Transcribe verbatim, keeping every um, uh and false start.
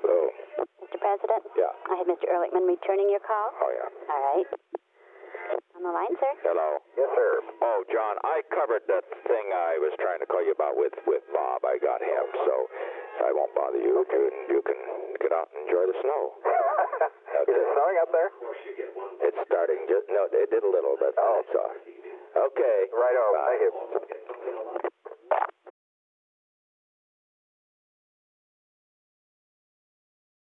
Hello. Mister President? Yeah. I had Mister Ehrlichman returning your call. Oh, yeah. All right. On the line, sir? Hello. Yes, sir. Oh, John, I covered that thing I was trying to call you about with, with Bob. I got him, so I won't bother you. Okay. You, you can get out and enjoy the snow. Is it snowing up there? It's starting. Just, no, it did a little, but Oh. it's off. Okay. Right over. Bye. Thank you.